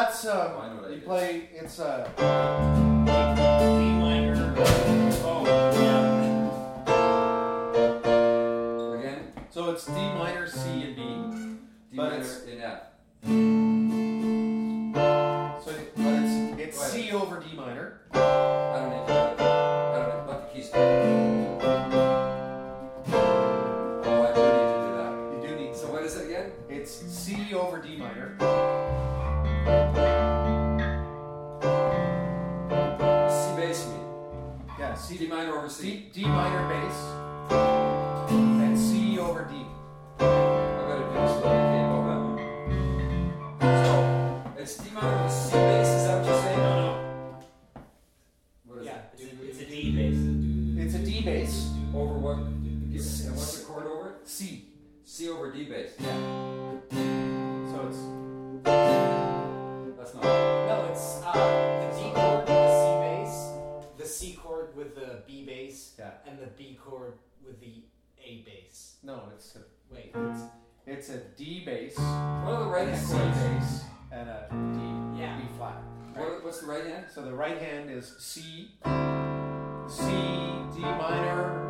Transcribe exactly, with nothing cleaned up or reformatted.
that's uh, Oh, I know what that you is. play. It's uh, D minor. Oh, yeah. Again, so it's D minor, C, and B. D But minor it's- in F. So, it- but it's it's Go ahead. C over D minor. I don't need to. I don't need let the keys go. Oh, I do need to do that. You do need So some. what is it again? It's C over D minor. C bass me. Yeah, C D minor over C. D, D minor bass. And C over D. I gotta do this little game over. So it's D minor over C bass. Is that what you're saying? No, no. What is Yeah, it? it's a, it's a D bass. It's a D bass. Over what? And what's the chord over it? C. C over D bass. So it's That's not. No, it's uh, the D chord with the C bass, the C chord with the B bass, yeah. and the B chord with the A bass. No, it's a, Wait, it's it's a D bass What are the right and a hand C chords? bass and a D Yeah. B flat. What, what's the right hand? So the right hand is C, C, D minor,